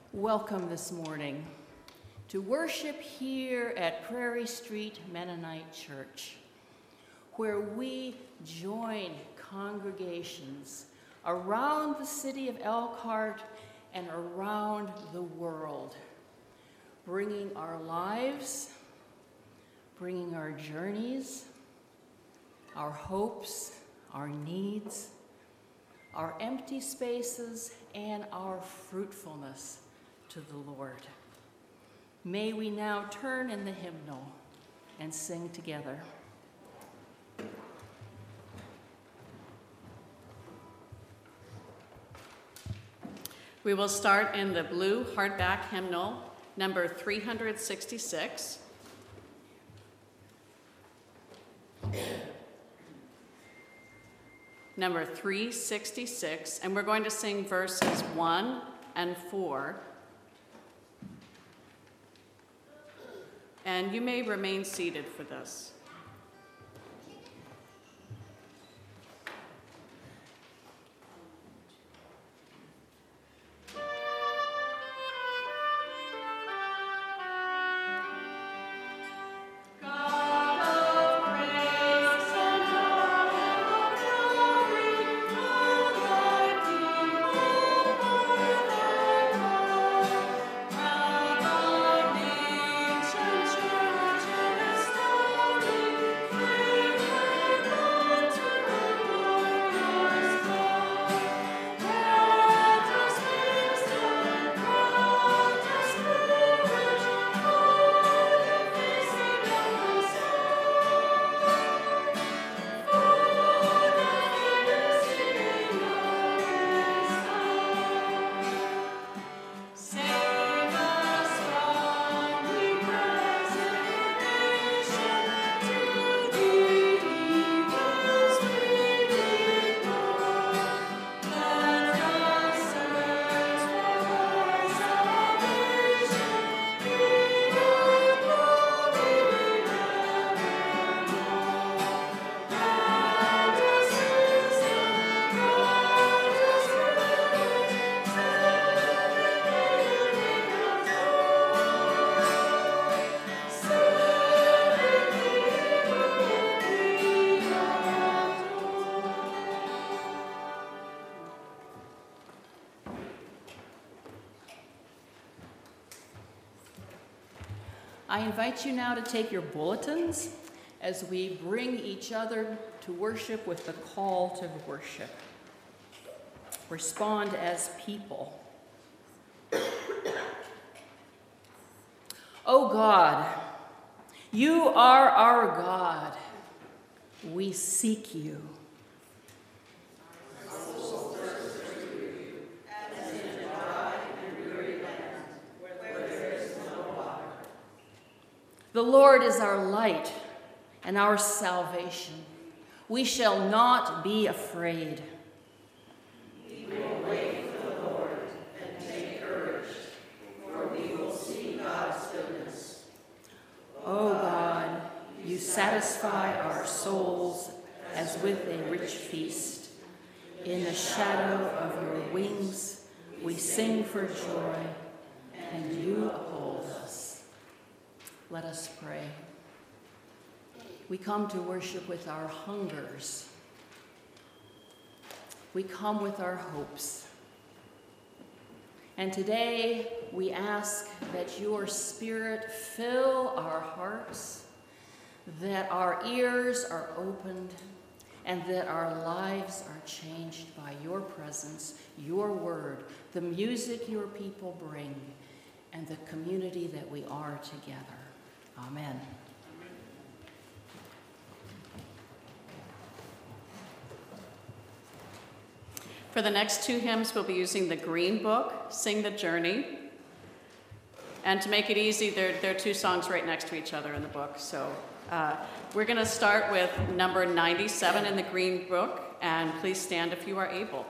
Welcome this morning to worship here at Prairie Street Mennonite Church, where we join congregations around the city of Elkhart and around the world, bringing our lives, bringing our journeys, our hopes, our needs, our empty spaces, and our fruitfulness to the Lord. May we now turn in the hymnal and sing together. We will start in the blue hardback hymnal, number 366. Number 366, and we're going to sing verses 1 and 4. And you may remain seated for this. I invite you now to take your bulletins as we bring each other to worship with the call to worship. Respond as people. O God, you are our God. We seek you. The Lord is our light and our salvation. We shall not be afraid. We will wait for the Lord and take courage, for we will see God's goodness. O God, you satisfy our souls as with a rich feast. In the shadow of your wings, we sing for joy, and you uphold us. Let us pray. We come to worship with our hungers. We come with our hopes. And today we ask that your Spirit fill our hearts, that our ears are opened, and that our lives are changed by your presence, your word, the music your people bring, and the community that we are together. Amen. For the next two hymns, we'll be using the Green Book, Sing the Journey. And to make it easy, there are two songs right next to each other in the book. So we're going to start with number 97 in the Green Book, and please stand if you are able.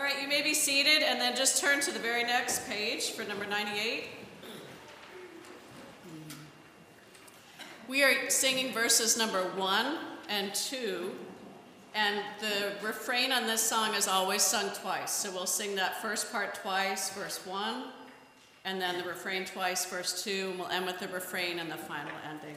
right, you may be seated and then just turn to the very next page for number 98. We are singing verses number 1 and 2, and the refrain on this song is always sung twice. So we'll sing that first part twice, verse 1, and then the refrain twice, verse 2, and we'll end with the refrain and the final ending.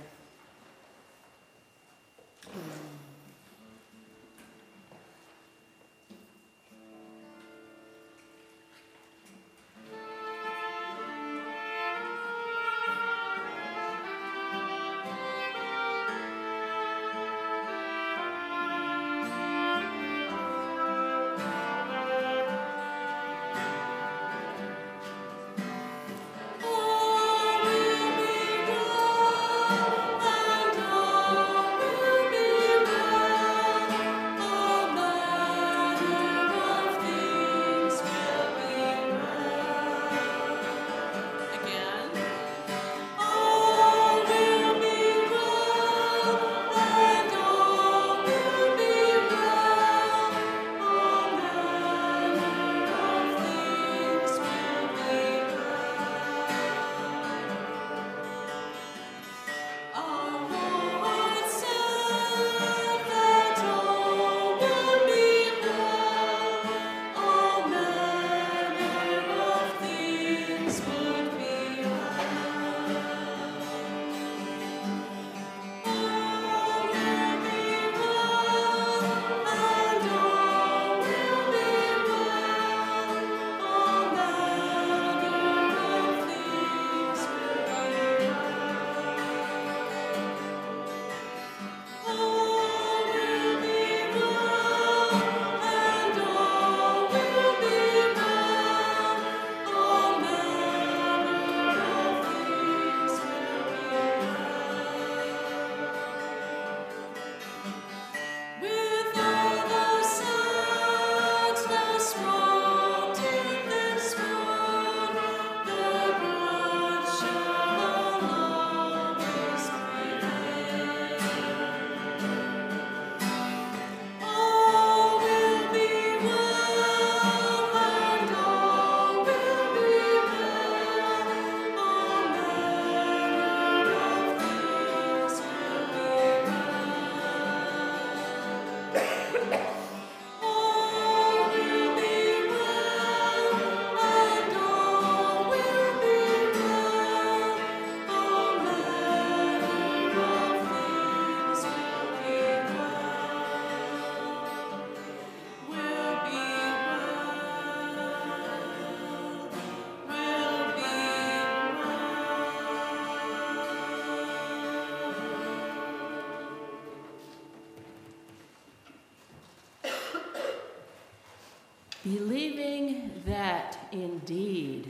Believing that indeed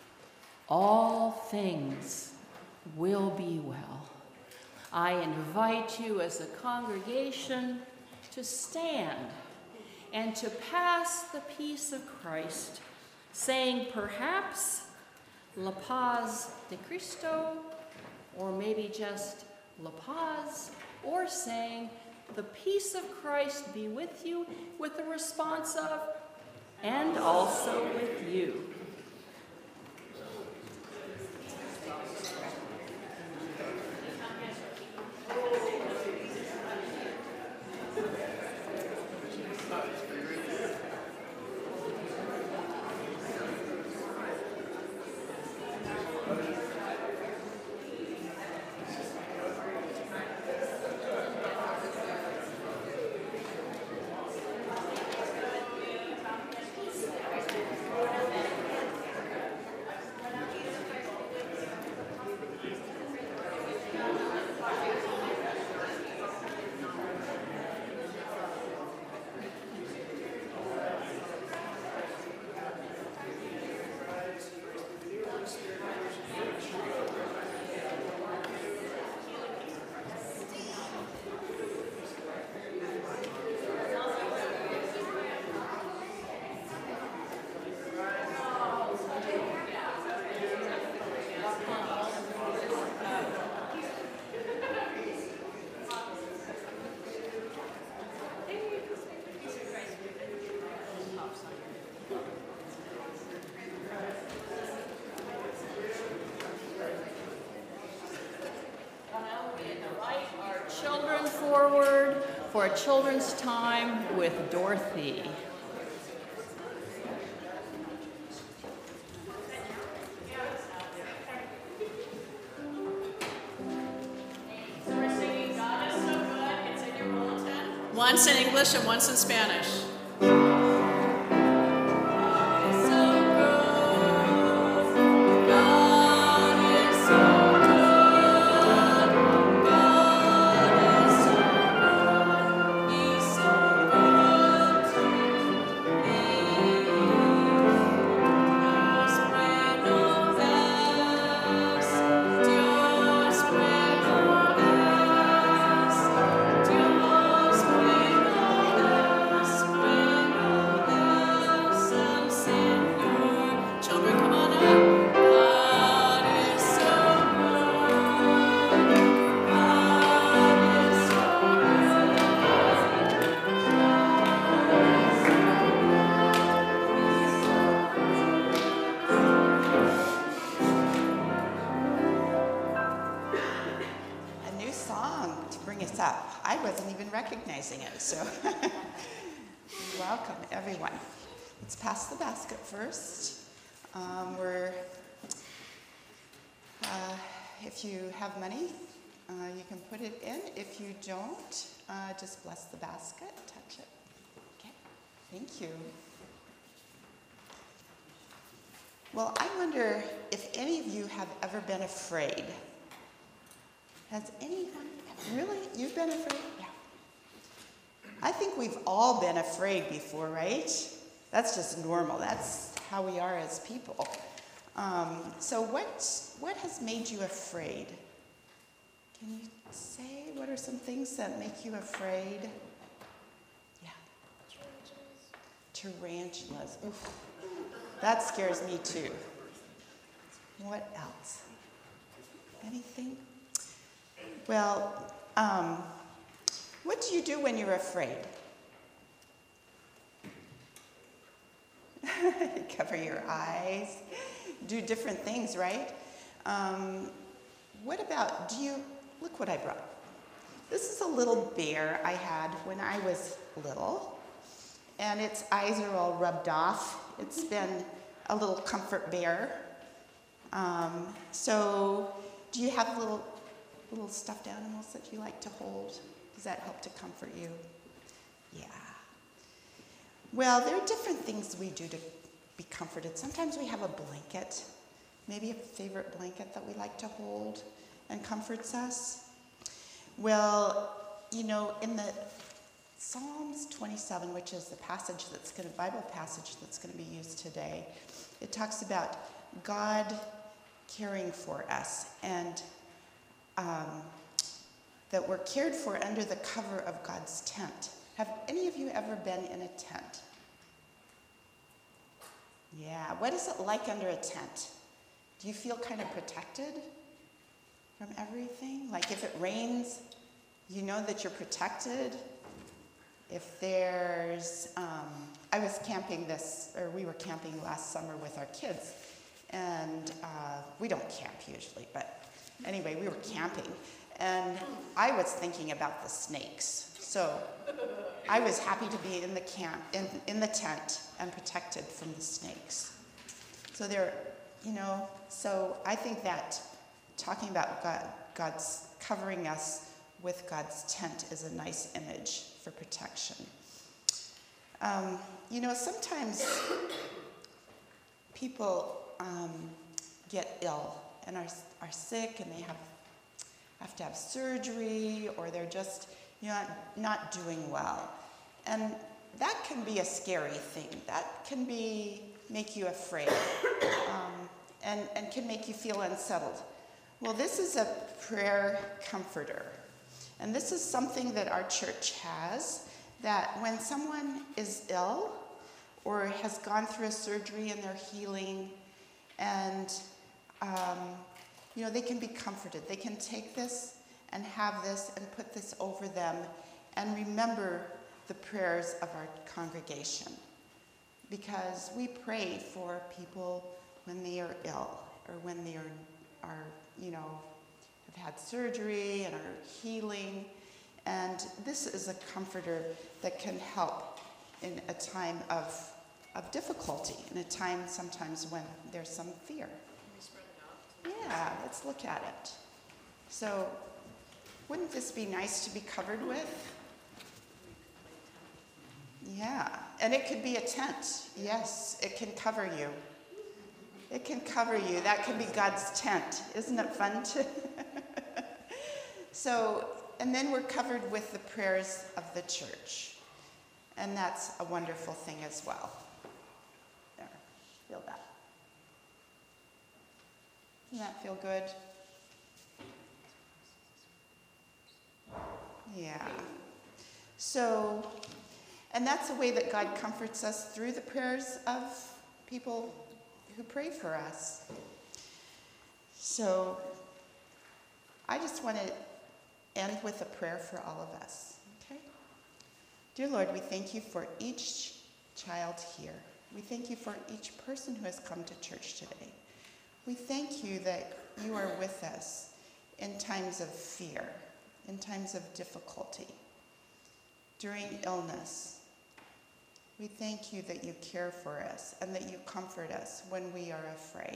all things will be well, I invite you as a congregation to stand and to pass the peace of Christ, saying perhaps La Paz de Cristo, or maybe just La Paz, or saying the peace of Christ be with you, with the response of, and also with you. Children forward for a children's time with Dorothy. We're singing God is so good. It's in your bulletin. Once in English and once in Spanish. I wasn't even recognizing it, so welcome everyone. Let's pass the basket first. If you have money, you can put it in. If you don't, just bless the basket, touch it. Okay, thank you. Well, I wonder if any of you have ever been afraid. Has anyone? Really? You've been afraid? Yeah. I think we've all been afraid before, right? That's just normal. That's how we are as people. So what has made you afraid? Can you say what are some things that make you afraid? Yeah. Tarantulas. Oof. That scares me too. What else? Anything? Well, what do you do when you're afraid? Cover your eyes, do different things, right? What about, look what I brought. This is a little bear I had when I was little, and its eyes are all rubbed off. It's been a little comfort bear. So do you have little stuffed animals that you like to hold? Does that help to comfort you? Yeah. Well, there are different things we do to be comforted. Sometimes we have a blanket, maybe a favorite blanket that we like to hold and comforts us. Well, in the Psalms 27, which is the Bible passage that's going to be used today, it talks about God caring for us and that we're cared for under the cover of God's tent. Have any of you ever been in a tent? Yeah, what is it like under a tent? Do you feel kind of protected from everything? Like if it rains, you know that you're protected. If there's, we were camping last summer with our kids, and we don't camp usually, but anyway, we were camping, and I was thinking about the snakes. So I was happy to be in the camp, in the tent, and protected from the snakes. So so I think that talking about God's covering us with God's tent is a nice image for protection. Sometimes people get ill and are sick, and they have to have surgery, or they're just not doing well. And that can be a scary thing. That can make you afraid, and can make you feel unsettled. Well, this is a prayer comforter. And this is something that our church has, that when someone is ill or has gone through a surgery and they're healing, and they can be comforted. They can take this and have this and put this over them and remember the prayers of our congregation. because we pray for people when they are ill or when they are have had surgery and are healing. And this is a comforter that can help in a time of difficulty, in a time sometimes when there's some fear. Yeah, let's look at it. So, wouldn't this be nice to be covered with? Yeah, and it could be a tent. Yes, it can cover you. It can cover you. That can be God's tent. Isn't it fun to? So, and then we're covered with the prayers of the church. And that's a wonderful thing as well. There, feel that. Doesn't that feel good? Yeah. So, and that's a way that God comforts us through the prayers of people who pray for us. So, I just want to end with a prayer for all of us. Okay? Dear Lord, we thank you for each child here. We thank you for each person who has come to church today. We thank you that you are with us in times of fear, in times of difficulty, during illness. We thank you that you care for us and that you comfort us when we are afraid.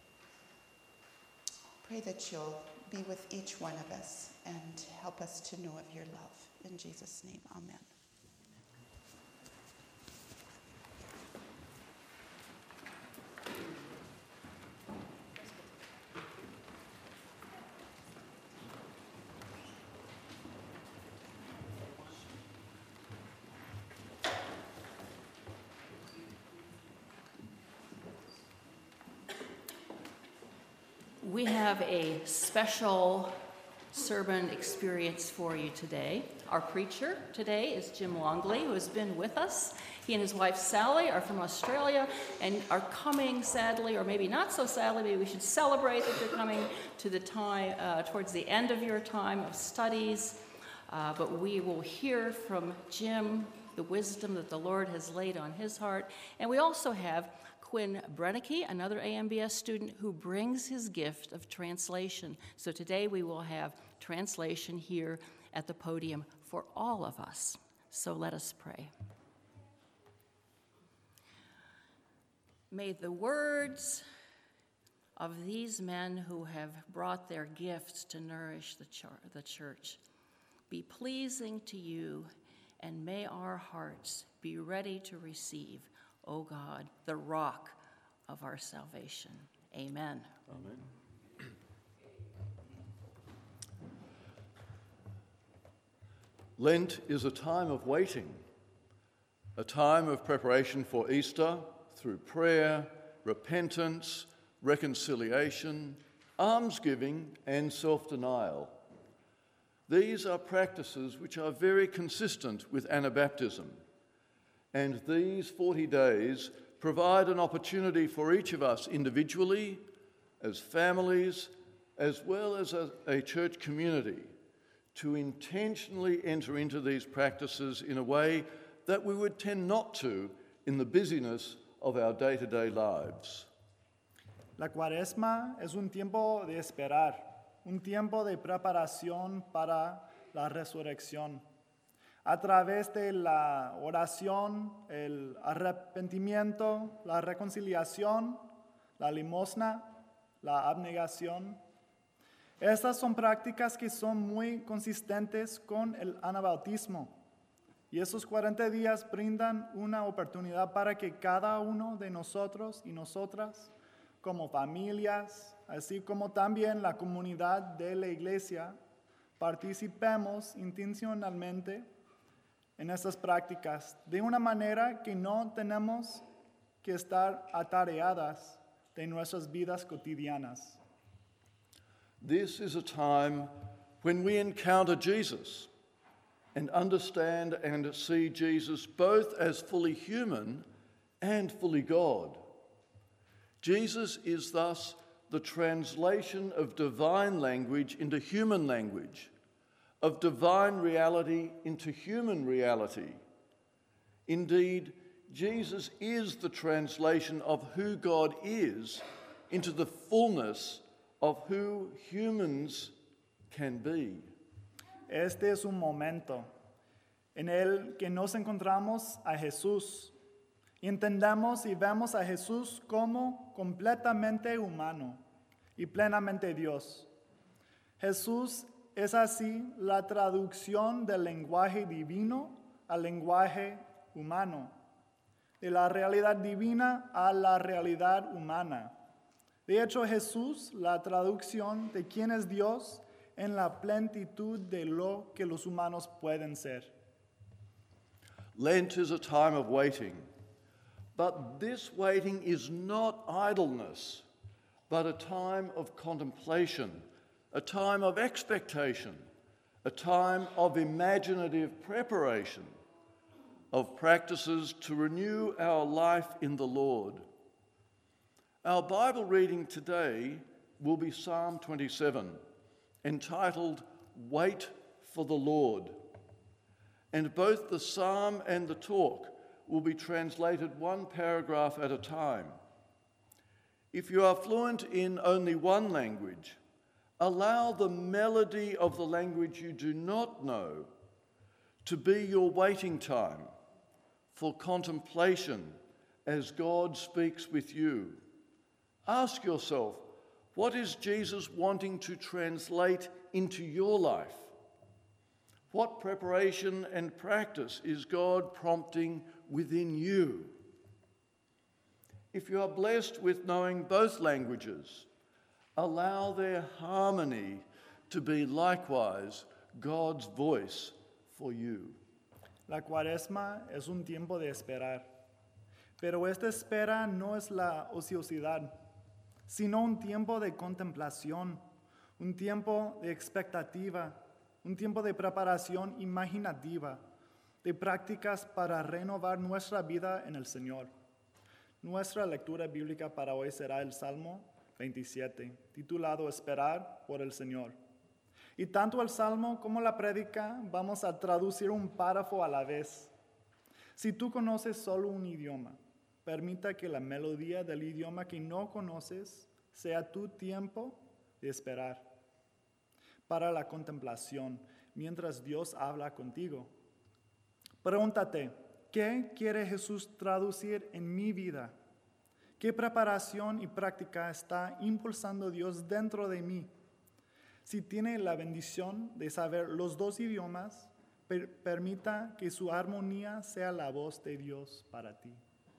Pray that you'll be with each one of us and help us to know of your love. In Jesus' name, amen. We have a special sermon experience for you today. Our preacher today is Jim Longley, who has been with us. He and his wife Sally are from Australia and are coming, sadly, or maybe not so sadly, maybe we should celebrate that you're coming to the time, towards the end of your time of studies. But we will hear from Jim the wisdom that the Lord has laid on his heart. And we also have Quinn Brennecke, another AMBS student who brings his gift of translation. So today we will have translation here at the podium for all of us. So let us pray. May the words of these men who have brought their gifts to nourish the church be pleasing to you, and may our hearts be ready to receive, O God, the rock of our salvation. Amen. Amen. Lent is a time of waiting, a time of preparation for Easter through prayer, repentance, reconciliation, almsgiving, and self-denial. These are practices which are very consistent with Anabaptism. And these 40 days provide an opportunity for each of us individually, as families, as well as a church community, to intentionally enter into these practices in a way that we would tend not to in the busyness of our day-to-day lives. La Cuaresma es un tiempo de esperar, un tiempo de preparación para la resurrección. A través de la oración, el arrepentimiento, la reconciliación, la limosna, la abnegación. Estas son prácticas que son muy consistentes con el anabautismo. Y esos 40 días brindan una oportunidad para que cada uno de nosotros y nosotras, como familias, así como también la comunidad de la iglesia, participemos intencionalmente en estas prácticas de una manera que no tenemos que estar atareadas de nuestras vidas cotidianas. This is a time when we encounter Jesus and understand and see Jesus both as fully human and fully God. Jesus is thus the translation of divine language into human language, of divine reality into human reality. Indeed, Jesus is the translation of who God is into the fullness of who humans can be. Este es un momento en el que nos encontramos a Jesús y entendemos y vemos a Jesús como completamente humano y plenamente Dios. Jesús es así la traducción del lenguaje divino al lenguaje humano, de la realidad divina a la realidad humana. De hecho, Jesús, la traducción de quién es Dios en la plenitud de lo que los humanos pueden ser. Lent is a time of waiting, but this waiting is not idleness, but a time of contemplation, a time of expectation, a time of imaginative preparation, of practices to renew our life in the Lord. Our Bible reading today will be Psalm 27, entitled, Wait for the Lord. And both the psalm and the talk will be translated one paragraph at a time. If you are fluent in only one language, allow the melody of the language you do not know to be your waiting time for contemplation as God speaks with you. Ask yourself, what is Jesus wanting to translate into your life? What preparation and practice is God prompting within you? If you are blessed with knowing both languages, allow their harmony to be likewise God's voice for you. La cuaresma es un tiempo de esperar, pero esta espera no es la ociosidad, sino un tiempo de contemplación, un tiempo de expectativa, un tiempo de preparación imaginativa, de prácticas para renovar nuestra vida en el Señor. Nuestra lectura bíblica para hoy será el Salmo 27, titulado Esperar por el Señor. Y tanto el Salmo como la prédica vamos a traducir un párrafo a la vez. Si tú conoces solo un idioma, permita que la melodía del idioma que no conoces sea tu tiempo de esperar para la contemplación mientras Dios habla contigo. Pregúntate, ¿qué quiere Jesús traducir en mi vida? ¿Qué preparación y práctica está impulsando Dios dentro de mí? Si tiene la bendición de saber los dos idiomas, permita que su armonía sea la voz de Dios para ti.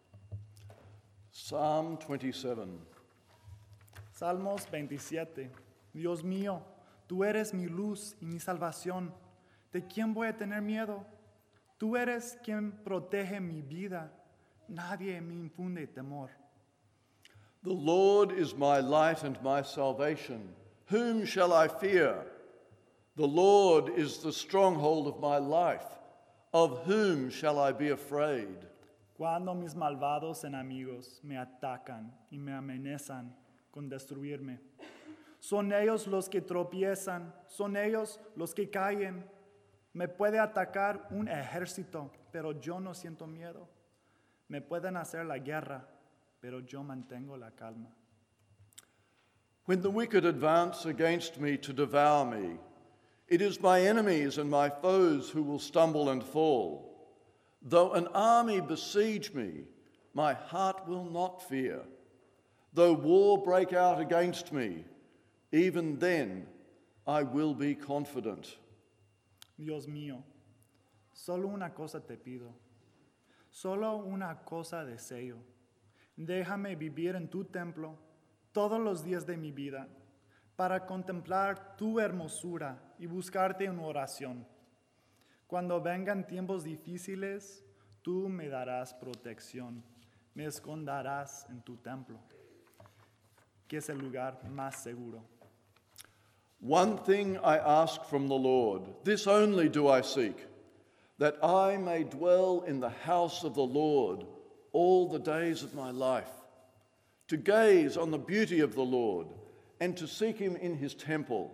Psalm 27. Salmos 27. Dios mío, tú eres mi luz y mi salvación. ¿De quién voy a tener miedo? Tú eres quien protege mi vida. Nadie me infunde temor. The Lord is my light and my salvation. Whom shall I fear? The Lord is the stronghold of my life. Of whom shall I be afraid? Cuando mis malvados enemigos me atacan y me amenazan con destruirme. Son ellos los que tropiezan, son ellos los que caen. Me puede atacar un ejército, pero yo no siento miedo. Me pueden hacer la guerra, pero yo mantengo la calma. When the wicked advance against me to devour me, it is my enemies and my foes who will stumble and fall. Though an army besiege me, my heart will not fear. Though war break out against me, even then I will be confident. Dios mío, solo una cosa te pido, solo una cosa deseo. Déjame vivir en tu templo todos los días de mi vida, para contemplar tu hermosura y buscarte en oración. Cuando vengan tiempos difíciles, tú me darás protección, me esconderás en tu templo, que es el lugar más seguro. One thing I ask from the Lord, this only do I seek, that I may dwell in the house of the Lord all the days of my life, to gaze on the beauty of the Lord and to seek him in his temple.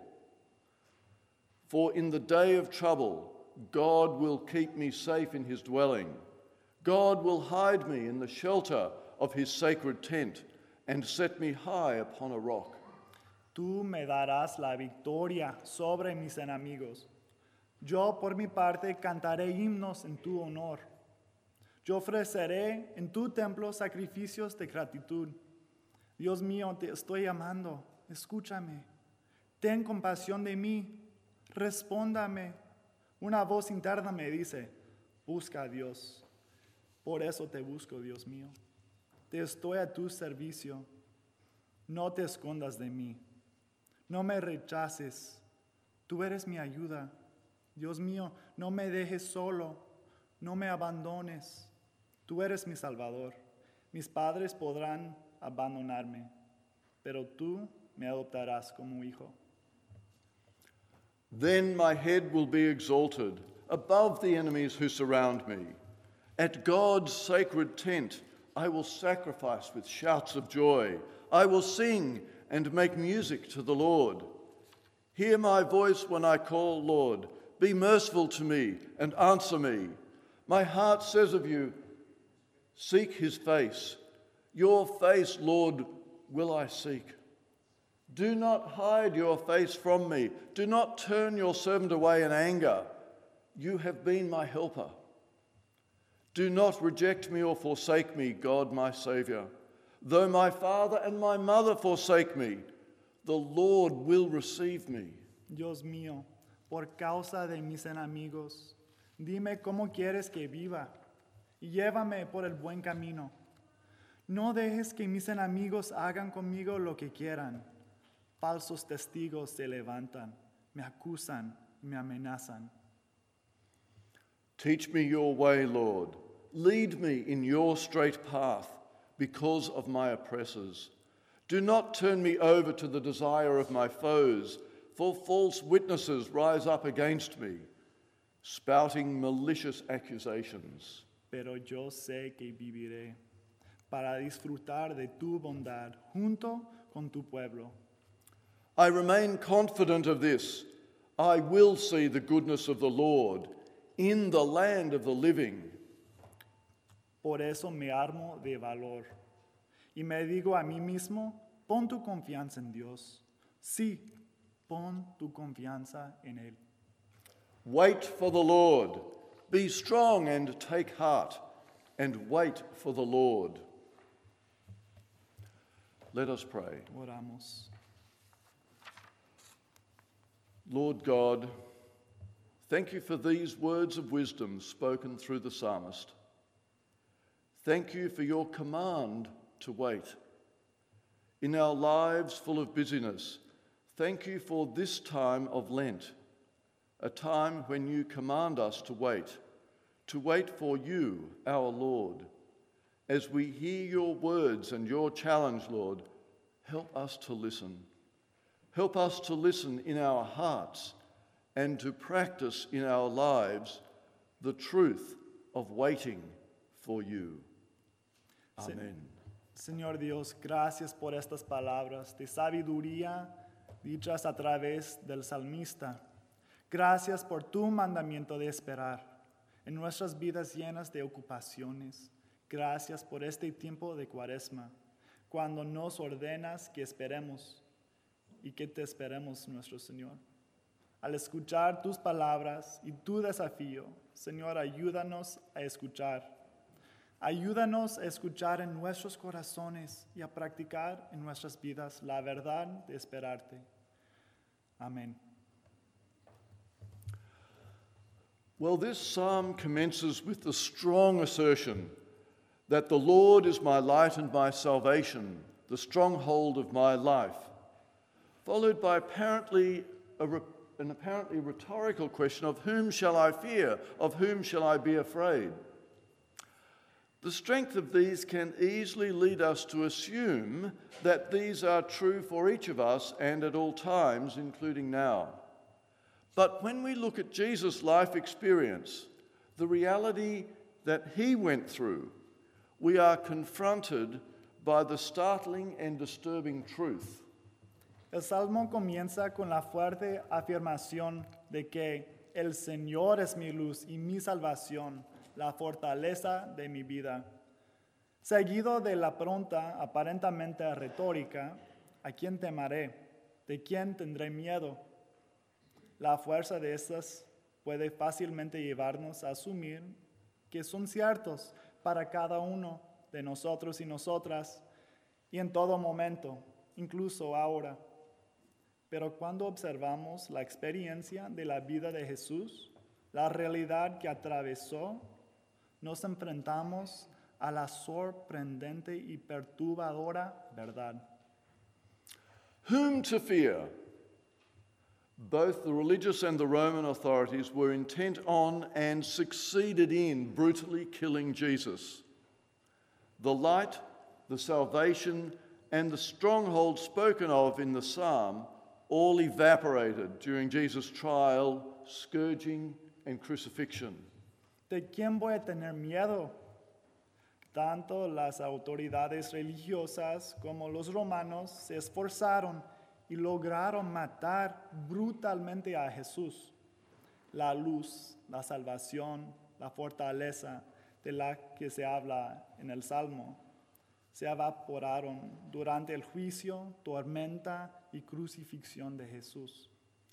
For in the day of trouble, God will keep me safe in his dwelling. God will hide me in the shelter of his sacred tent and set me high upon a rock. Tú me darás la victoria sobre mis enemigos. Yo por mi parte cantaré himnos en tu honor. Yo ofreceré en tu templo sacrificios de gratitud. Dios mío, te estoy llamando, escúchame. Ten compasión de mí, respóndame. Una voz interna me dice, busca a Dios. Por eso te busco, Dios mío. Te estoy a tu servicio. No te escondas de mí. No me rechaces. Tú eres mi ayuda. Dios mío, no me dejes solo. No me abandones. Tú eres mi Salvador. Mis padres podrán abandonarme, pero tú me adoptarás como hijo. Then my head will be exalted above the enemies who surround me. At God's sacred tent, I will sacrifice with shouts of joy. I will sing and make music to the Lord. Hear my voice when I call, Lord. Be merciful to me and answer me. My heart says of you, seek his face. Your face, Lord, will I seek. Do not hide your face from me. Do not turn your servant away in anger. You have been my helper. Do not reject me or forsake me, God my Saviour. Though my father and my mother forsake me, the Lord will receive me. Dios mío, por causa de mis enemigos, dime cómo quieres que viva y llévame por el buen camino. No dejes que mis enemigos hagan conmigo lo que quieran. Falsos testigos se levantan, me acusan, me amenazan. Teach me your way, Lord. Lead me in your straight path because of my oppressors. Do not turn me over to the desire of my foes, for false witnesses rise up against me, spouting malicious accusations. Pero yo sé que viviré para disfrutar de tu bondad junto con tu pueblo. I remain confident of this. I will see the goodness of the Lord in the land of the living. Por eso me armo de valor y me digo a mí mismo, pon tu confianza en Dios. Sí, pon tu confianza en Él. Wait for the Lord. Be strong and take heart, and wait for the Lord. Let us pray. Oramos. Lord God, thank you for these words of wisdom spoken through the psalmist. Thank you for your command to wait. In our lives full of busyness, thank you for this time of Lent, a time when you command us to wait for you, our Lord. As we hear your words and your challenge, Lord, help us to listen. Help us to listen in our hearts and to practice in our lives the truth of waiting for you. Amen. Señor Dios, gracias por estas palabras de sabiduría dichas a través del salmista. Gracias por tu mandamiento de esperar en nuestras vidas llenas de ocupaciones. Gracias por este tiempo de Cuaresma, cuando nos ordenas que esperemos y que te esperemos, nuestro Señor. Al escuchar tus palabras y tu desafío, Señor, ayúdanos a escuchar. Ayúdanos a escuchar en nuestros corazones y a practicar en nuestras vidas la verdad de esperarte. Amén. Well, this psalm commences with the strong assertion that the Lord is my light and my salvation, the stronghold of my life, followed by an apparently rhetorical question of whom shall I fear, of whom shall I be afraid? The strength of these can easily lead us to assume that these are true for each of us and at all times, including now. But when we look at Jesus' life experience, the reality that he went through, we are confronted by the startling and disturbing truth. El Salmo comienza con la fuerte afirmación de que el Señor es mi luz y mi salvación. la fortaleza de mi vida. Seguido de la pronta, aparentemente retórica, ¿a quién temeré? ¿De quién tendré miedo? La fuerza de estas puede fácilmente llevarnos a asumir que son ciertos para cada uno de nosotros y nosotras, y en todo momento, incluso ahora. Pero cuando observamos la experiencia de la vida de Jesús, la realidad que atravesó, nos enfrentamos a la sorprendente y perturbadora verdad. Whom to fear? Both the religious and the Roman authorities were intent on and succeeded in brutally killing Jesus. The light, the salvation, and the stronghold spoken of in the psalm all evaporated during Jesus' trial, scourging, and crucifixion. ¿De quién voy a tener miedo? Tanto las autoridades religiosas como los romanos se esforzaron y lograron matar brutalmente a Jesús. La luz, la salvación, la fortaleza de la que se habla en el Salmo se evaporaron durante el juicio, tormenta y crucifixión de Jesús.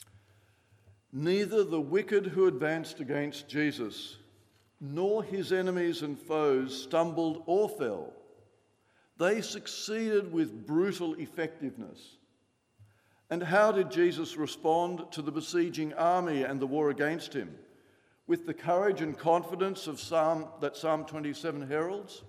Neither the wicked who advanced against Jesus, nor his enemies and foes stumbled or fell. They succeeded with brutal effectiveness. And how did Jesus respond to the besieging army and the war against him? With the courage and confidence of that Psalm 27 heralds?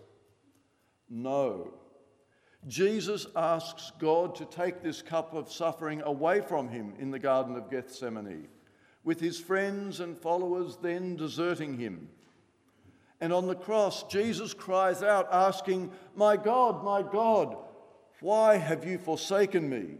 No. Jesus asks God to take this cup of suffering away from him in the Garden of Gethsemane, with his friends and followers then deserting him. And on the cross, Jesus cries out, asking, my God, why have you forsaken me?"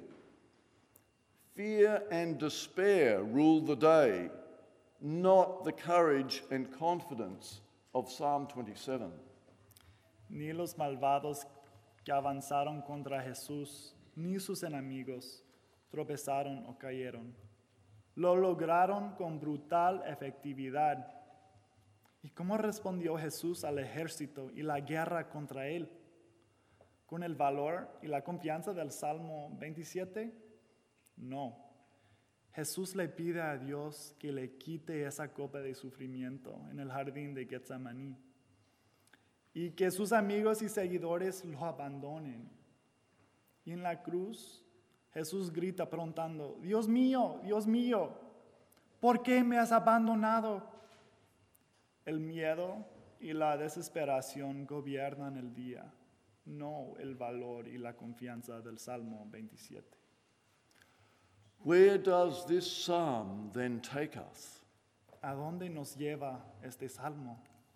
Fear and despair rule the day, not the courage and confidence of Psalm 27. Ni los malvados que avanzaron contra Jesús, ni sus enemigos tropezaron o cayeron. Lo lograron con brutal efectividad. ¿Y cómo respondió Jesús al ejército y la guerra contra él? ¿Con el valor y la confianza del Salmo 27? No. Jesús le pide a Dios que le quite esa copa de sufrimiento en el jardín de Getsemaní y que sus amigos y seguidores lo abandonen. Y en la cruz, Jesús grita preguntando, Dios mío, ¿por qué me has abandonado? El miedo y la desesperación gobiernan el día, no el valor y la confianza del Salmo 27. Where does this psalm then take us? ¿A dónde nos lleva este salmo?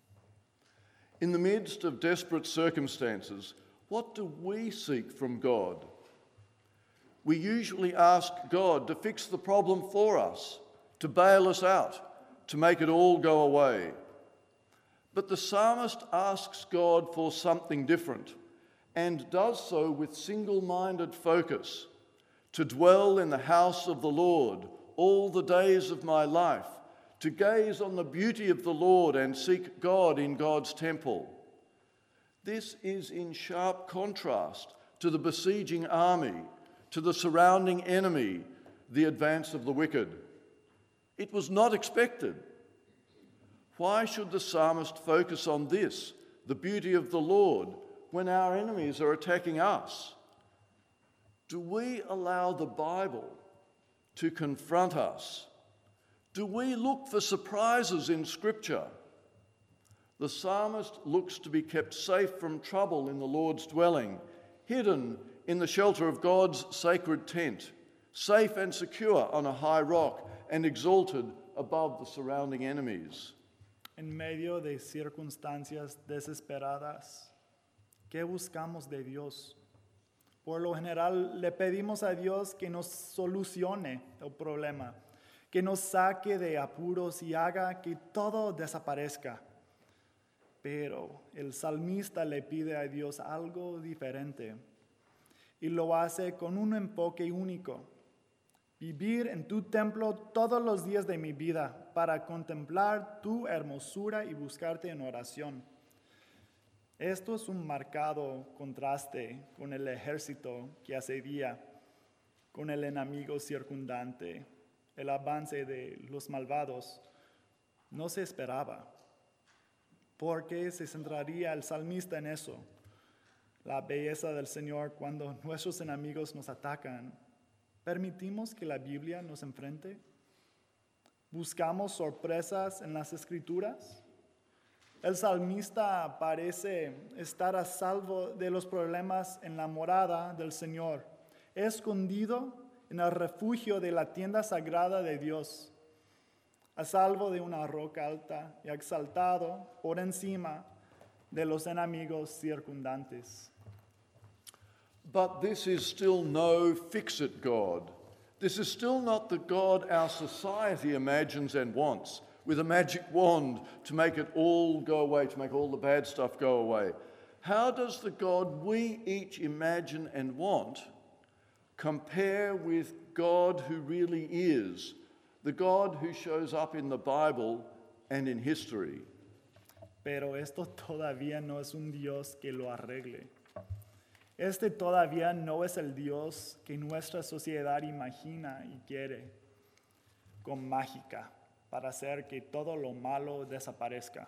In the midst of desperate circumstances, what do we seek from God? We usually ask God to fix the problem for us, to bail us out, to make it all go away. But the psalmist asks God for something different, and does so with single-minded focus, to dwell in the house of the Lord all the days of my life, to gaze on the beauty of the Lord and seek God in God's temple. This is in sharp contrast to the besieging army, to the surrounding enemy, the advance of the wicked. It was not expected. Why should the psalmist focus on this, the beauty of the Lord, when our enemies are attacking us? Do we allow the Bible to confront us? Do we look for surprises in Scripture? The psalmist looks to be kept safe from trouble in the Lord's dwelling, hidden in the shelter of God's sacred tent, safe and secure on a high rock, and exalted above the surrounding enemies. En medio de circunstancias desesperadas, ¿qué buscamos de Dios? Por lo general, le pedimos a Dios que nos solucione el problema, que nos saque de apuros y haga que todo desaparezca. Pero el salmista le pide a Dios algo diferente y lo hace con un enfoque único. Vivir en tu templo todos los días de mi vida para contemplar tu hermosura y buscarte en oración. Esto es un marcado contraste con el ejército que asedia, con el enemigo circundante, el avance de los malvados. No se esperaba. ¿Por qué se centraría el salmista en eso? La belleza del Señor cuando nuestros enemigos nos atacan. ¿Permitimos que la Biblia nos enfrente? ¿Buscamos sorpresas en las Escrituras? El salmista parece estar a salvo de los problemas en la morada del Señor, escondido en el refugio de la tienda sagrada de Dios, a salvo de una roca alta y exaltado por encima de los enemigos circundantes. But this is still no fix-it God. This is still not the God our society imagines and wants, with a magic wand to make it all go away, to make all the bad stuff go away. How does the God we each imagine and want compare with God who really is, the God who shows up in the Bible and in history? Pero esto todavía no es un Dios que lo arregle. Este todavía no es el Dios que nuestra sociedad imagina y quiere, con mágica, para hacer que todo lo malo desaparezca.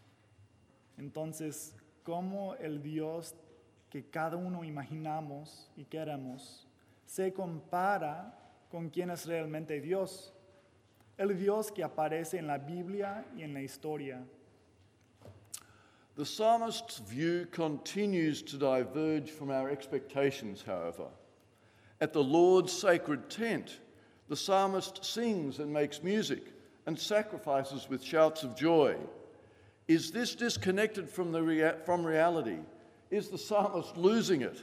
Entonces, ¿cómo el Dios que cada uno imaginamos y queremos se compara con quién es realmente Dios? El Dios que aparece en la Biblia y en la historia. The psalmist's view continues to diverge from our expectations, however. At the Lord's sacred tent, the psalmist sings and makes music and sacrifices with shouts of joy. Is this disconnected from reality? Is the psalmist losing it?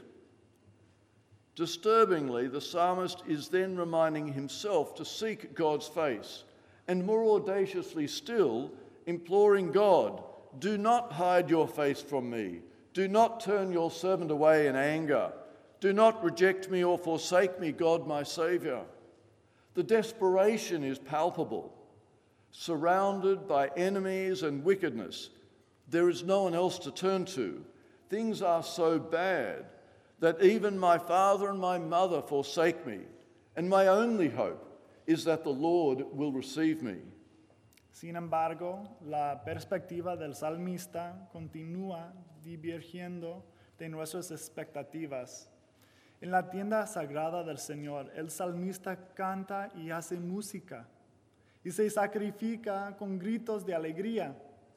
Disturbingly, the psalmist is then reminding himself to seek God's face, and more audaciously still, imploring God, "Do not hide your face from me. Do not turn your servant away in anger. Do not reject me or forsake me, God my Saviour." The desperation is palpable. Surrounded by enemies and wickedness, there is no one else to turn to. Things are so bad that even my father and my mother forsake me, and my only hope is that the Lord will receive me. Sin embargo, la perspectiva del salmista continúa divergiendo de nuestras expectativas. En la tienda sagrada del Señor, el salmista canta y hace música y se sacrifica con gritos de alegría.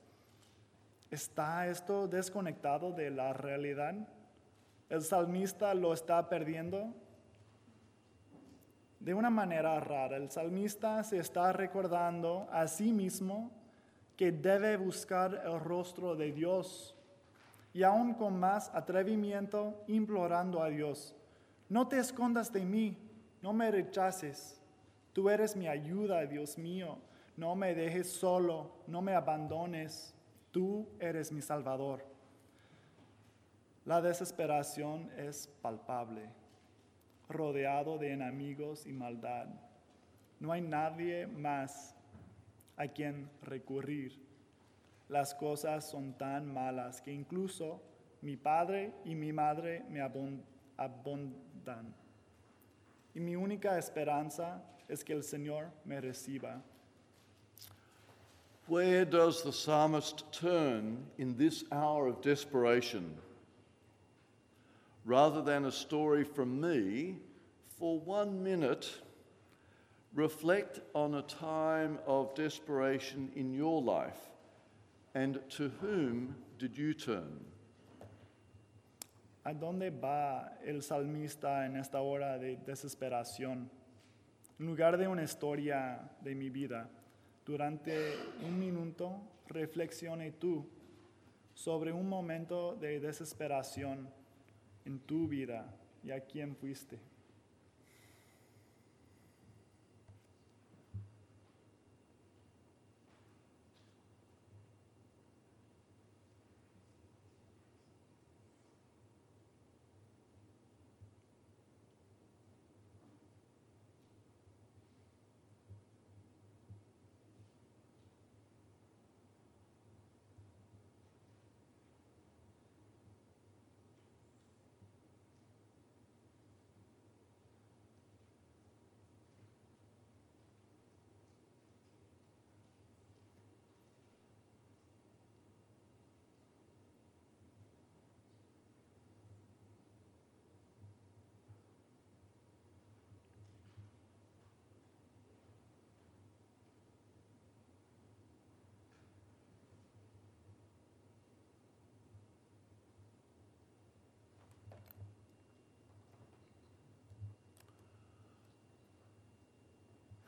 ¿Está esto desconectado de la realidad? ¿El salmista lo está perdiendo? De una manera rara, el salmista se está recordando a sí mismo que debe buscar el rostro de Dios y aún con más atrevimiento implorando a Dios: "No te escondas de mí, no me rechaces. Tú eres mi ayuda, Dios mío. No me dejes solo, no me abandones. Tú eres mi Salvador". La desesperación es palpable. Rodeado de enemigos y maldad, no hay nadie más a quien recurrir. Las cosas son tan malas que incluso mi padre y mi madre me abondan. Y mi única esperanza es que el Señor me reciba. Where does the psalmist turn in this hour of desperation? Rather than a story from me, for 1 minute, reflect on a time of desperation in your life, and to whom did you turn? ¿A dónde va el salmista en esta hora de desesperación? En lugar de una historia de mi vida, durante un minuto reflexione tú sobre un momento de desesperación en tu vida y a quién fuiste.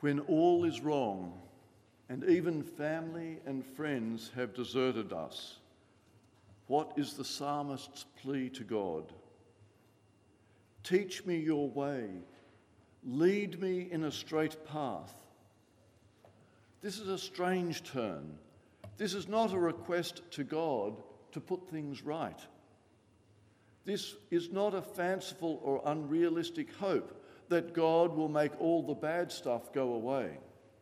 when all is wrong and even family and friends have deserted us, what is the psalmist's plea to God? Teach me your way. Lead me in a straight path. This is a strange turn. This is not a request to God to put things right. This is not a fanciful or unrealistic hope that God will make all the bad stuff go away.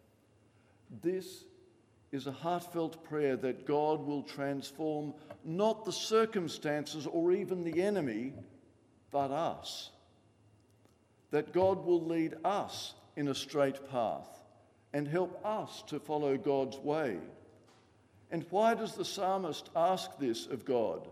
This is a heartfelt prayer that God will transform not the circumstances or even the enemy, but us. That God will lead us in a straight path and help us to follow God's way. And why does the psalmist ask this of God?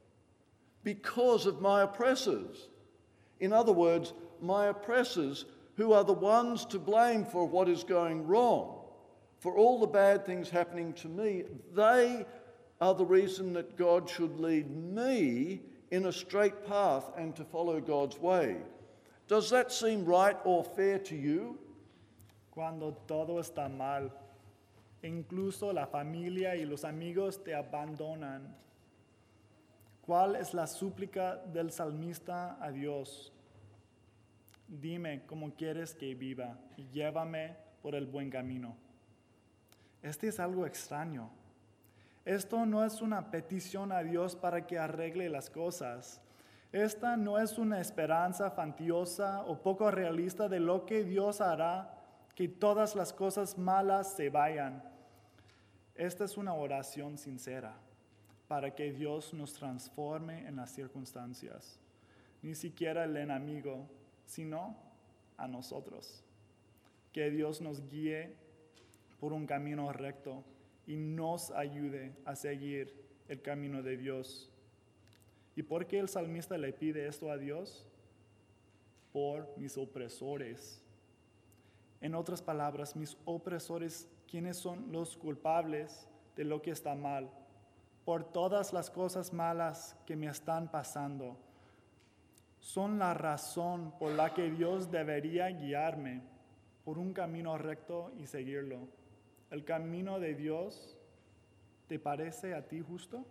Because of my oppressors. In other words, my oppressors who are the ones to blame for what is going wrong, for all the bad things happening to me, they are the reason that God should lead me in a straight path and to follow God's way. Does that seem right or fair to you? Cuando todo está mal, incluso la familia y los amigos te abandonan. ¿Cuál es la súplica del salmista a Dios? Dime cómo quieres que viva y llévame por el buen camino. Este es algo extraño. Esto no es una petición a Dios para que arregle las cosas. Esta no es una esperanza fantiosa o poco realista de lo que Dios hará, que todas las cosas malas se vayan. Esta es una oración sincera para que Dios nos transforme en las circunstancias. Ni siquiera el enemigo, sino a nosotros. Que Dios nos guíe por un camino recto y nos ayude a seguir el camino de Dios. ¿Y por qué el salmista le pide esto a Dios? Por mis opresores. En otras palabras, mis opresores, ¿quiénes son los culpables de lo que está mal? Por todas las cosas malas que me están pasando. Son la razón por la que Dios debería guiarme por un camino recto y seguirlo. ¿El camino de Dios te parece a ti justo?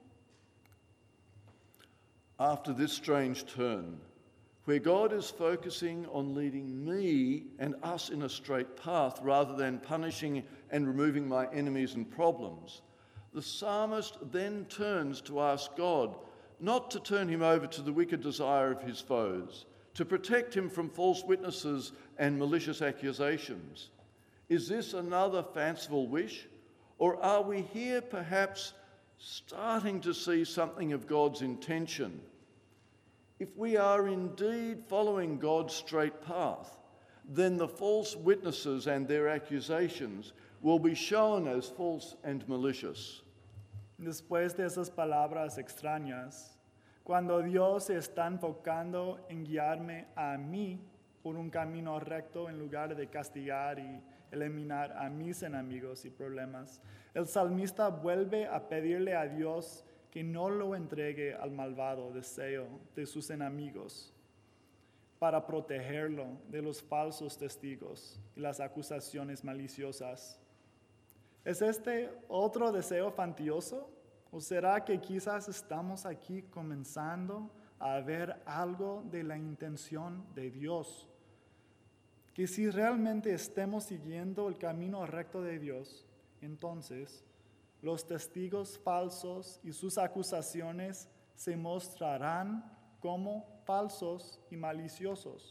After this strange turn, where God is focusing on leading me and us in a straight path rather than punishing and removing my enemies and problems, the psalmist then turns to ask God not to turn him over to the wicked desire of his foes, to protect him from false witnesses and malicious accusations. Is this another fanciful wish? Or are we here perhaps starting to see something of God's intention? If we are indeed following God's straight path, then the false witnesses and their accusations will be shown as false and malicious. Después de esas palabras extrañas, cuando Dios se está enfocando en guiarme a mí por un camino recto en lugar de castigar y eliminar a mis enemigos y problemas, el salmista vuelve a pedirle a Dios que no lo entregue al malvado deseo de sus enemigos para protegerlo de los falsos testigos y las acusaciones maliciosas. ¿Es este otro deseo fantioso? ¿O será que quizás estamos aquí comenzando a ver algo de la intención de Dios? Que si realmente estemos siguiendo el camino recto de Dios, entonces los testigos falsos y sus acusaciones se mostrarán como falsos y maliciosos.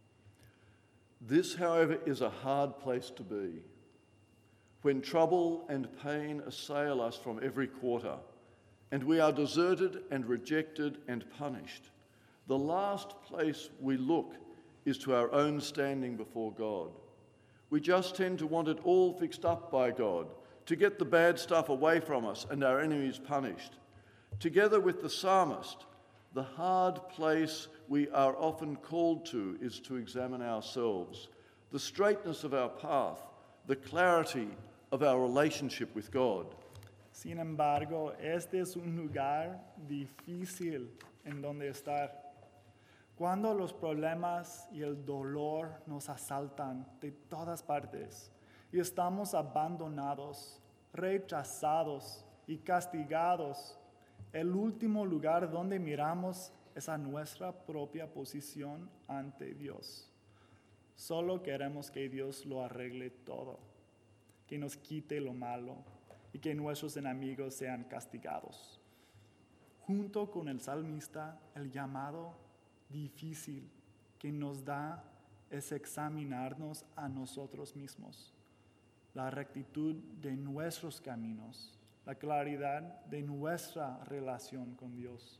This, however, is a hard place to be. When trouble and pain assail us from every quarter, and we are deserted and rejected and punished, the last place we look is to our own standing before God. We just tend to want it all fixed up by God, to get the bad stuff away from us and our enemies punished. Together with the psalmist, the hard place we are often called to is to examine ourselves, the straightness of our path, the clarity of our relationship with God. Sin embargo, este es un lugar difícil en donde estar. Cuando los problemas y el dolor nos asaltan de todas partes y estamos abandonados, rechazados y castigados, el último lugar donde miramos es a nuestra propia posición ante Dios. Solo queremos que Dios lo arregle todo, que nos quite lo malo y que nuestros enemigos sean castigados. Junto con el salmista, el llamado difícil que nos da es examinarnos a nosotros mismos, la rectitud de nuestros caminos, la claridad de nuestra relación con Dios.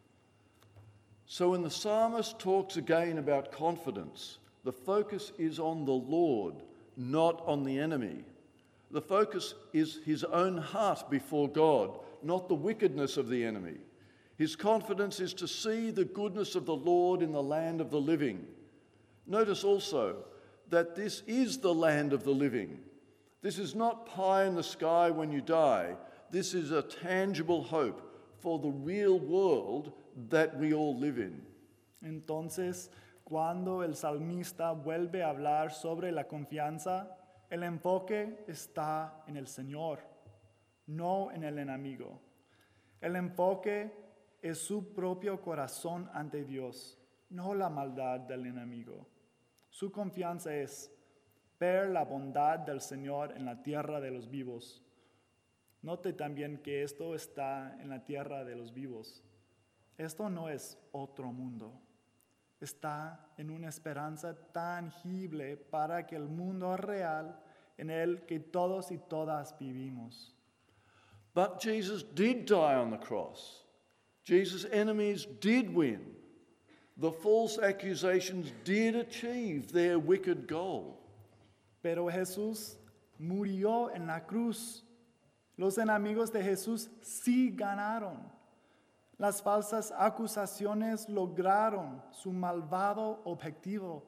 So when the psalmist talks again about confidence, the focus is on the Lord, not on the enemy. The focus is his own heart before God, not the wickedness of the enemy. His confidence is to see the goodness of the Lord in the land of the living. Notice also that this is the land of the living. This is not pie in the sky when you die. This is a tangible hope for the real world that we all live in. Entonces, cuando el salmista vuelve a hablar sobre la confianza, el enfoque está en el Señor, no en el enemigo. El enfoque es su propio corazón ante Dios, no la maldad del enemigo. Su confianza es ver la bondad del Señor en la tierra de los vivos. Note también que esto está en la tierra de los vivos. Esto no es otro mundo. Está en una esperanza tangible para que el mundo real en el que todos y todas vivimos. But Jesus did die on the cross. Jesus' enemies did win. The false accusations did achieve their wicked goal. Pero Jesús murió en la cruz. Los enemigos de Jesús sí ganaron. Las falsas acusaciones lograron su malvado objetivo.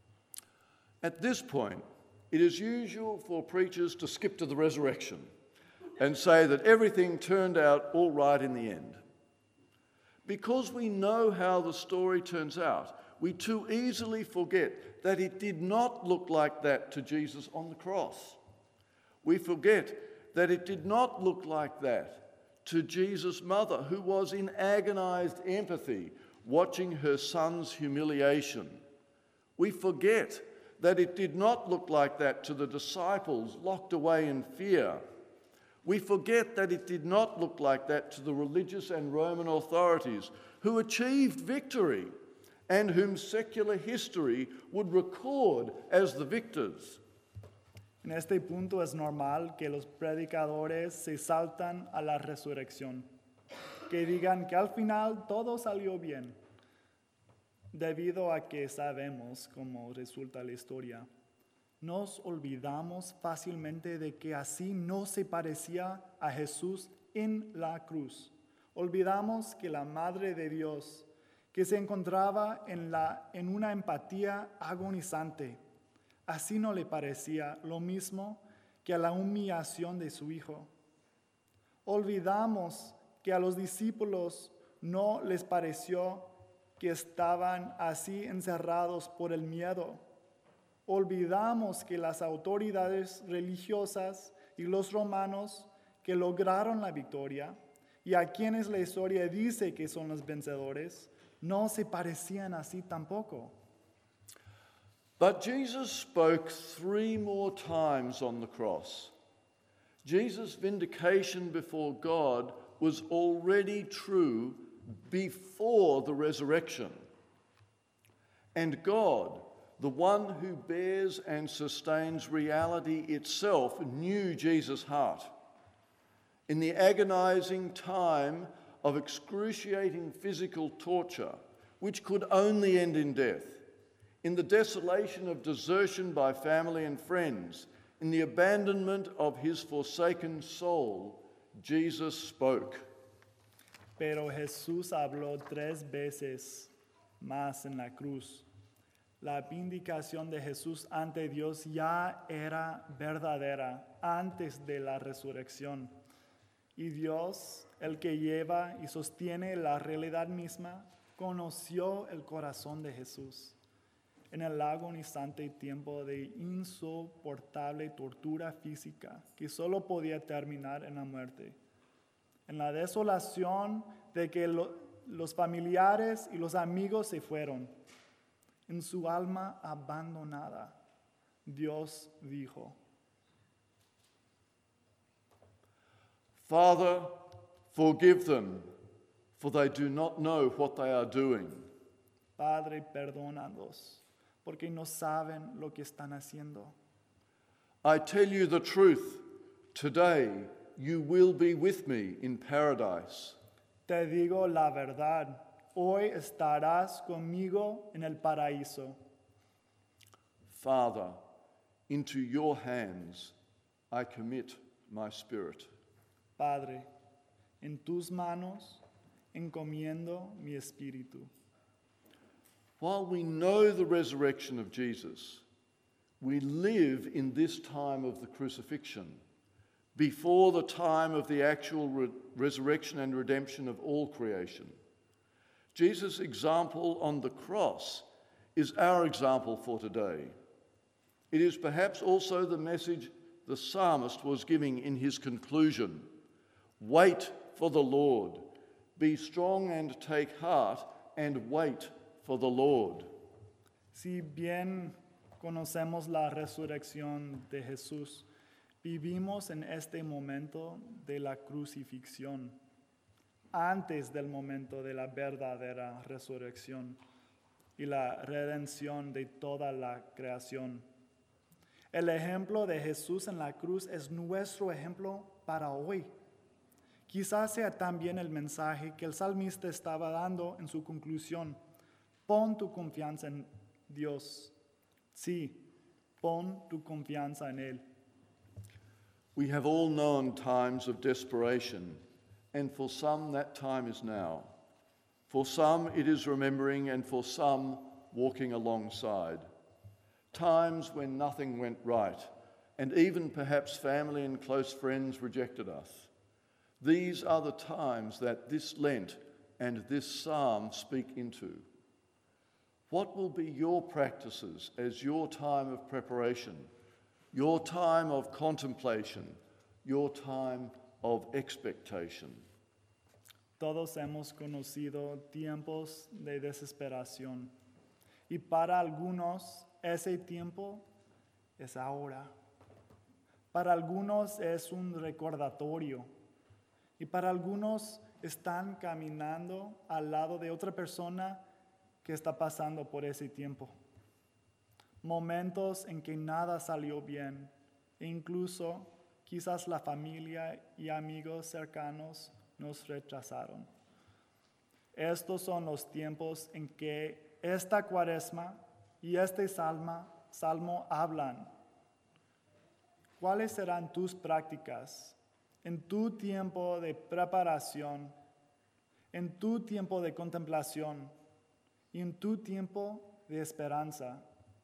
At this point, it is usual for preachers to skip to the resurrection and say that everything turned out all right in the end. Because we know how the story turns out, we too easily forget that it did not look like that to Jesus on the cross. We forget that it did not look like that to Jesus' mother, who was in agonized empathy, watching her son's humiliation. We forget that it did not look like that to the disciples locked away in fear. We forget that it did not look like that to the religious and Roman authorities who achieved victory and whom secular history would record as the victors. En este punto es normal que los predicadores se saltan a la resurrección, que digan que al final todo salió bien, debido a que sabemos cómo resulta la historia. Nos olvidamos fácilmente de que así no se parecía a Jesús en la cruz. Olvidamos que la Madre de Dios, que se encontraba en una empatía agonizante, así no le parecía lo mismo que a la humillación de su Hijo. Olvidamos que a los discípulos no les pareció que estaban así encerrados por el miedo. Olvidamos que las autoridades religiosas y los romanos que lograron la victoria y a quienes la historia dice que son los vencedores, no se parecían así tampoco. But Jesus spoke 3 more times on the cross. Jesus' vindication before God was already true before the resurrection. And God, the one who bears and sustains reality itself, knew Jesus' heart. In the agonizing time of excruciating physical torture, which could only end in death, in the desolation of desertion by family and friends, in the abandonment of his forsaken soul, Jesus spoke. Pero Jesús habló 3 veces más en la cruz. La vindicación de Jesús ante Dios ya era verdadera antes de la resurrección. Y Dios, el que lleva y sostiene la realidad misma, conoció el corazón de Jesús. En el agonizante tiempo de insoportable tortura física que solo podía terminar en la muerte. En la desolación de que los familiares y los amigos se fueron. En su alma abandonada, Dios dijo: Father, forgive them, for they do not know what they are doing. Padre, perdónalos, porque no saben lo que están haciendo. I tell you the truth, today you will be with me in paradise. Te digo la verdad, hoy estarás conmigo en el paraíso. Father, into your hands I commit my spirit. Padre, en tus manos encomiendo mi espíritu. While we know the resurrection of Jesus, we live in this time of the crucifixion, before the time of the actual resurrection and redemption of all creation. Jesus' example on the cross is our example for today. It is perhaps also the message the psalmist was giving in his conclusion. Wait for the Lord. Be strong and take heart and wait for the Lord. Si bien conocemos la resurrección de Jesús, vivimos en este momento de la crucifixión, antes del momento de la verdadera resurrección y la redención de toda la creación. El ejemplo de Jesús en la cruz es nuestro ejemplo para hoy. Quizás sea también el mensaje que el salmista estaba dando en su conclusión. Pon tu confianza en Dios. Sí, pon tu confianza en Él. We have all known times of desperation, and for some that time is now. For some it is remembering, and for some walking alongside. Times when nothing went right, and even perhaps family and close friends rejected us. These are the times that this Lent and this psalm speak into. What will be your practices as your time of preparation, your time of contemplation, your time of expectation? Todos hemos conocido tiempos de desesperación y para algunos ese tiempo es ahora. Para algunos es un recordatorio y para algunos están caminando al lado de otra persona que está pasando por ese tiempo. Momentos en que nada salió bien e incluso quizás la familia y amigos cercanos nos rechazaron. Estos son los tiempos en que esta cuaresma y este salmo hablan. ¿Cuáles serán tus prácticas en tu tiempo de preparación, en tu tiempo de contemplación y en tu tiempo de esperanza?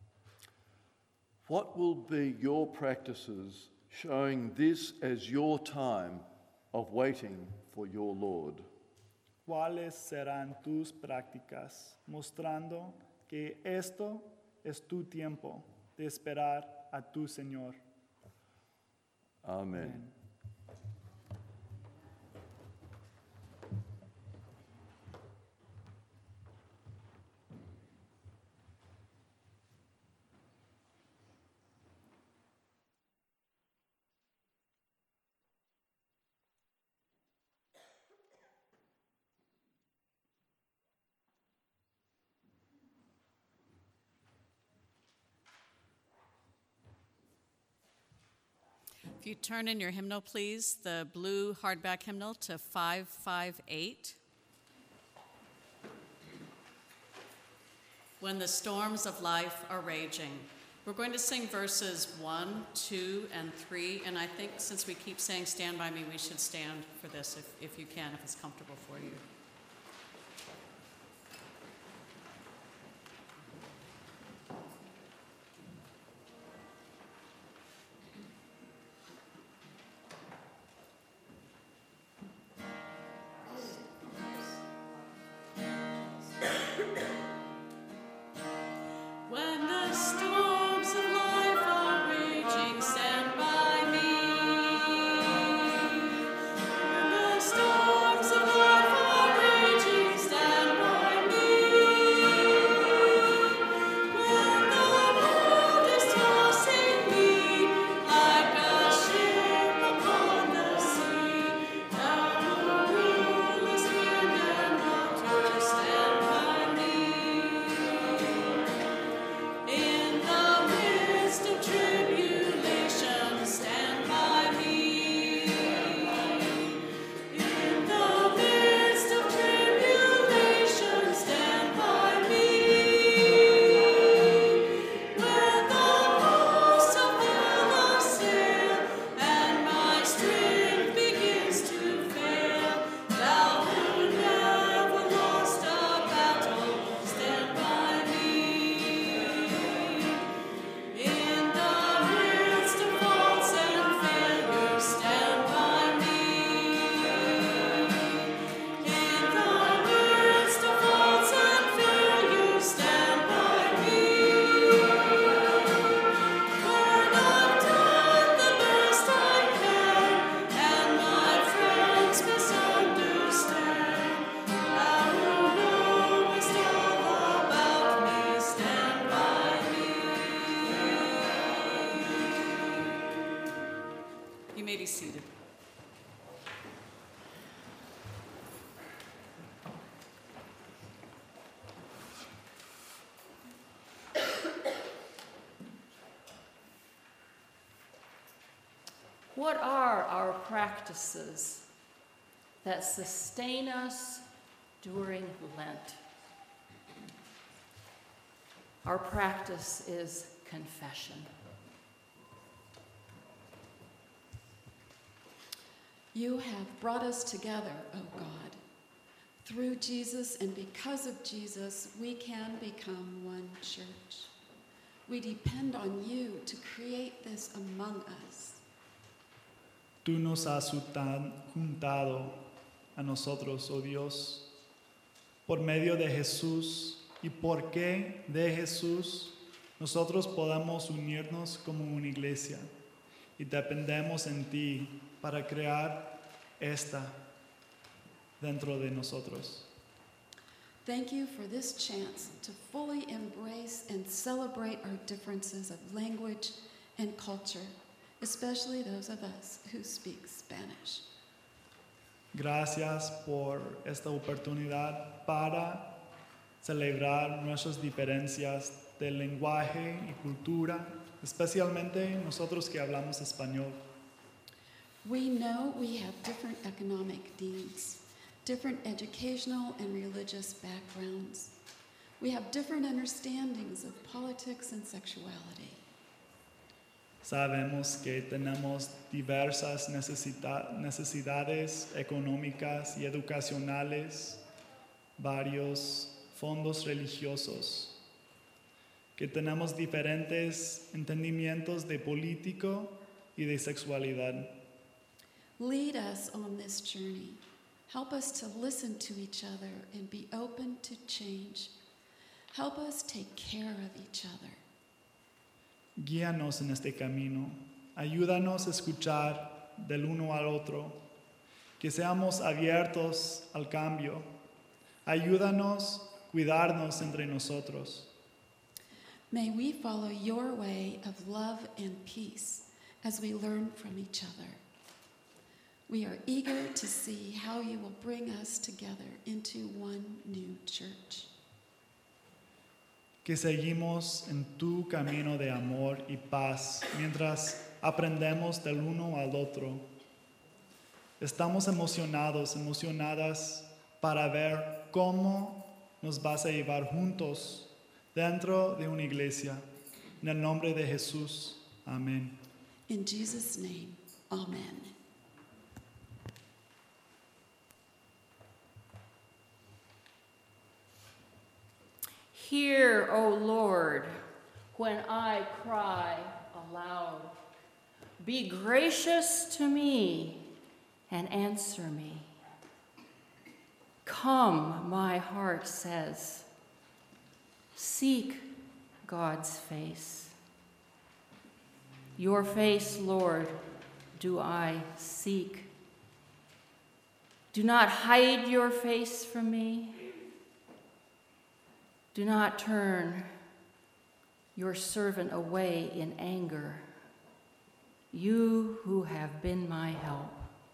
What will be your practices showing this as your time of waiting for your Lord? ¿Cuáles serán tus prácticas mostrando que esto es tu tiempo de esperar a tu Señor? Amen. If you turn in your hymnal, please, the blue hardback hymnal to 558. When the storms of life are raging. We're going to sing verses 1, 2, and 3, and I think since we keep saying stand by me, we should stand for this if you can, if it's comfortable for you. You may be seated. What are our practices that sustain us during Lent? Our practice is confession. You have brought us together, O God. Through Jesus and because of Jesus, we can become one church. We depend on you to create this among us. Tú nos has juntado a nosotros, oh Dios, por medio de Jesús, y porque de Jesús nosotros podamos unirnos como una iglesia y dependemos en ti para crear esta dentro de nosotros. Thank you for this chance to fully embrace and celebrate our differences of language and culture, especially those of us who speak Spanish. Gracias por esta oportunidad para celebrar nuestras diferencias de lenguaje y cultura, especialmente nosotros que hablamos español. We know we have different economic needs, different educational and religious backgrounds. We have different understandings of politics and sexuality. Sabemos que tenemos diversas necesidades económicas y educacionales, varios fondos religiosos, que tenemos diferentes entendimientos de político y de sexualidad. Lead us on this journey. Help us to listen to each other and be open to change. Help us take care of each other. Guíanos en este camino. Ayúdanos a escuchar del uno al otro. Que seamos abiertos al cambio. Ayúdanos a cuidarnos entre nosotros. May we follow your way of love and peace as we learn from each other. We are eager to see how you will bring us together into one new church. Que seguimos en tu camino de amor y paz mientras aprendemos del uno al otro. Estamos emocionadas para ver cómo nos vas a llevar juntos dentro de una iglesia. En el nombre de Jesús. Amén. In Jesus' name, amen. Hear, O Lord, when I cry aloud. Be gracious to me and answer me. Come, my heart says. Seek God's face. Your face, Lord, do I seek. Do not hide your face from me. Do not turn your servant away in anger, you who have been my help.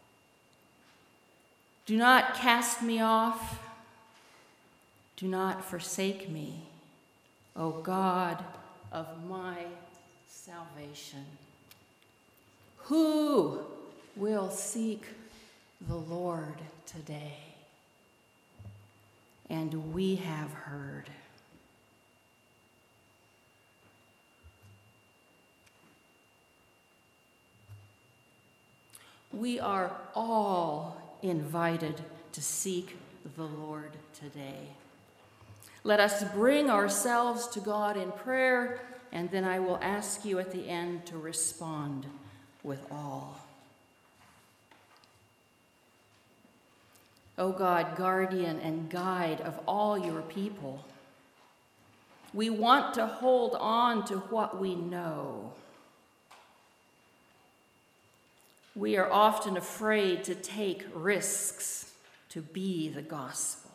Do not cast me off. Do not forsake me, O God of my salvation. Who will seek the Lord today? And we have heard. We are all invited to seek the Lord today. Let us bring ourselves to God in prayer, and then I will ask you at the end to respond with all. O God, guardian and guide of all your people, we want to hold on to what we know. We are often afraid to take risks to be the gospel.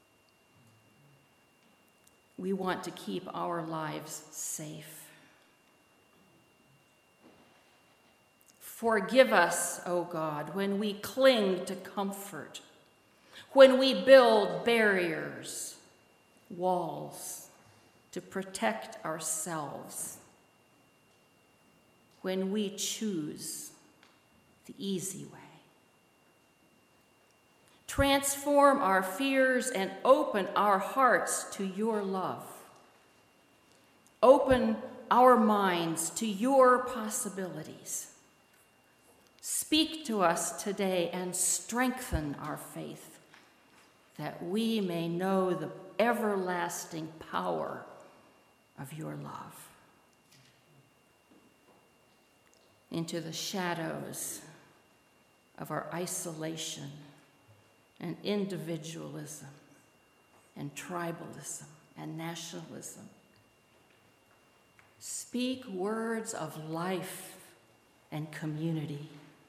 We want to keep our lives safe. Forgive us, O God, when we cling to comfort, when we build barriers, walls to protect ourselves, when we choose the easy way. Transform our fears and open our hearts to your love. Open our minds to your possibilities. Speak to us today and strengthen our faith, that we may know the everlasting power of your love. Into the shadows of our isolation and individualism and tribalism and nationalism, speak words of life and community.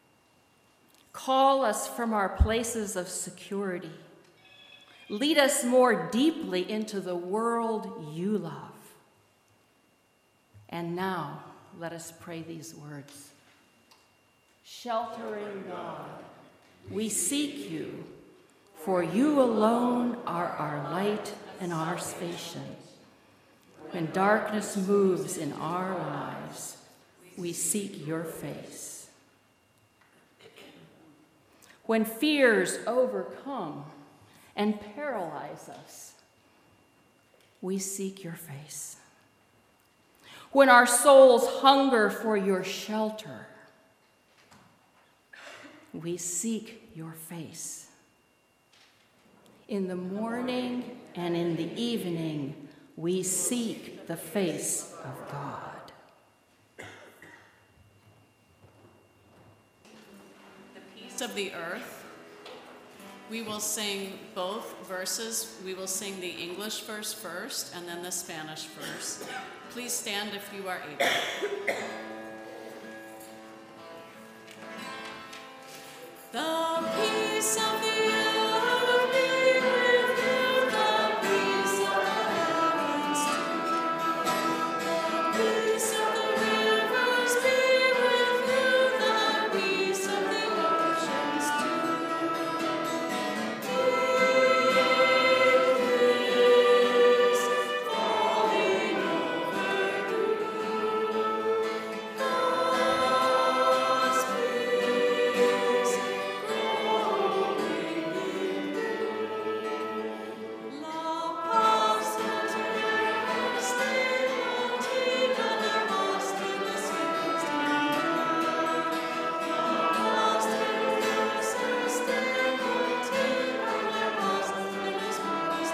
Call us from our places of security. Lead us more deeply into the world you love. And now, let us pray these words. Sheltering God, we seek you, for you alone are our light and our salvation. When darkness moves in our lives, we seek your face. When fears overcome and paralyze us, we seek your face. When our souls hunger for your shelter, we seek your face. In the morning and in the evening, we seek the face of God. The peace of the earth. We will sing both verses. We will sing the English verse first and then the Spanish verse. Please stand if you are able. The peace of the earth be with you, the peace of the heavens too. The peace of the rivers be with you, the peace of the oceans too. Peace falling over you. God's peace growing in you. La paz stay contigo, la paz de los cielos La paz de Dios esté contigo, la paz de los cielos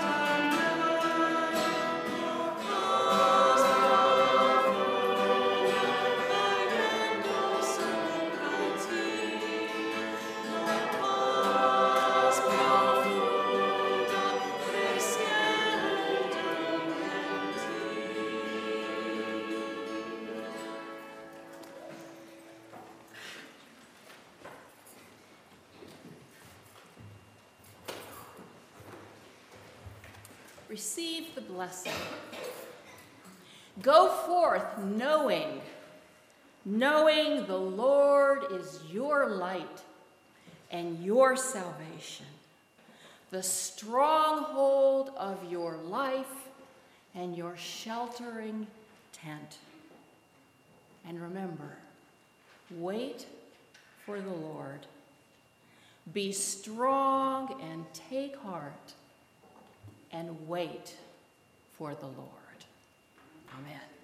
cayendo sobre ti. La paz profunda creciendo en ti. Receive the blessing. Go forth knowing the Lord is your light and your salvation, the stronghold of your life and your sheltering tent. And remember, wait for the Lord. Be strong and take heart and wait for the Lord. Amen.